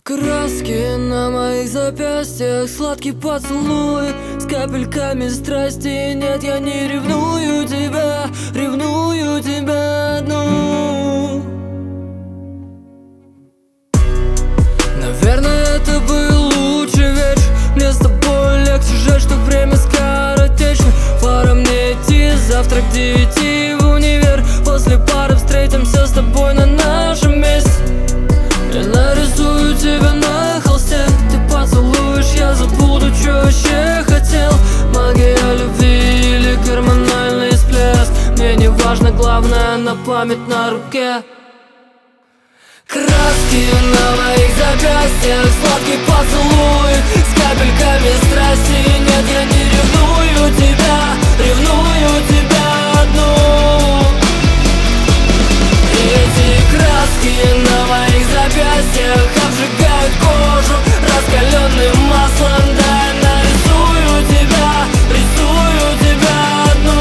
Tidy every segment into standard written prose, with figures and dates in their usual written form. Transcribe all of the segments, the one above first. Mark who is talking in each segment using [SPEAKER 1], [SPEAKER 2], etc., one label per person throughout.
[SPEAKER 1] Краски на моих запястьях, сладкий поцелуй с капельками страсти. Нет, я не ревную тебя одну. Наверное, это был лучший вечер. Мне с тобой легче, жаль, что время скоротечно. Пора мне идти, завтра к 9 в универ. После пары встретимся с тобой на нашем месте. Я нарисую тебя на холсте. Ты поцелуешь, я забуду, что вообще хотел. Магия любви или гормональный всплеск, мне не важно, главное на память на руке. Краски на моих запястьях, сладкий поцелуй с капельками страсти. Нет, я не ревную тебя одну. И эти краски на моих запястьях обжигают кожу раскаленным маслом. Да, я нарисую тебя одну.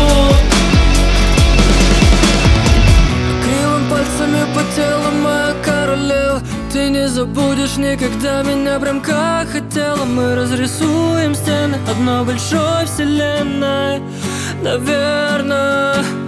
[SPEAKER 1] Кривым пальцами по телу, моя королева. Ты не забудешь никогда меня, прям как хотела. Мы разрисуем стены одной большой вселенной, наверное.